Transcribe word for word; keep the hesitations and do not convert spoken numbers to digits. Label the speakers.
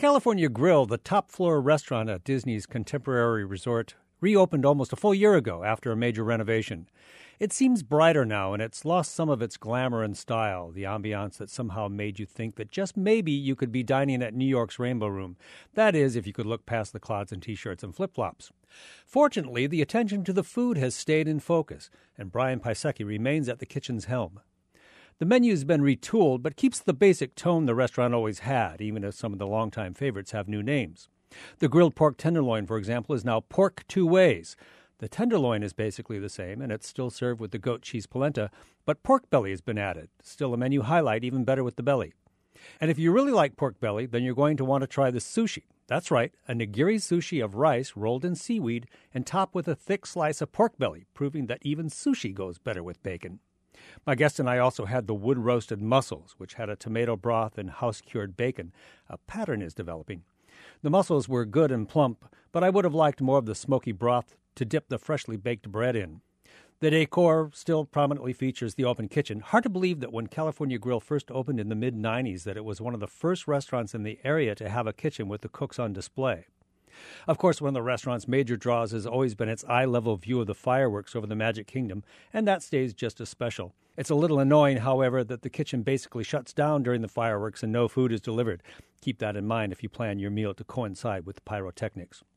Speaker 1: California Grill, the top-floor restaurant at Disney's Contemporary Resort, reopened almost a full year ago after a major renovation. It seems brighter now, and it's lost some of its glamour and style, the ambiance that somehow made you think that just maybe you could be dining at New York's Rainbow Room. That is, if you could look past the clouds and T-shirts and flip-flops. Fortunately, the attention to the food has stayed in focus, and Brian Pisecki remains at the kitchen's helm. The menu's been retooled, but keeps the basic tone the restaurant always had, even if some of the longtime favorites have new names. The grilled pork tenderloin, for example, is now pork two ways. The tenderloin is basically the same, and it's still served with the goat cheese polenta, but pork belly has been added. Still a menu highlight, even better with the belly. And if you really like pork belly, then you're going to want to try the sushi. That's right, a nigiri sushi of rice rolled in seaweed and topped with a thick slice of pork belly, proving that even sushi goes better with bacon. My guest and I also had the wood-roasted mussels, which had a tomato broth and house-cured bacon. A pattern is developing. The mussels were good and plump, but I would have liked more of the smoky broth to dip the freshly baked bread in. The decor still prominently features the open kitchen. Hard to believe that when California Grill first opened in the mid nineties that it was one of the first restaurants in the area to have a kitchen with the cooks on display. Of course, one of the restaurant's major draws has always been its eye-level view of the fireworks over the Magic Kingdom, and that stays just as special. It's a little annoying, however, that the kitchen basically shuts down during the fireworks and no food is delivered. Keep that in mind if you plan your meal to coincide with the pyrotechnics.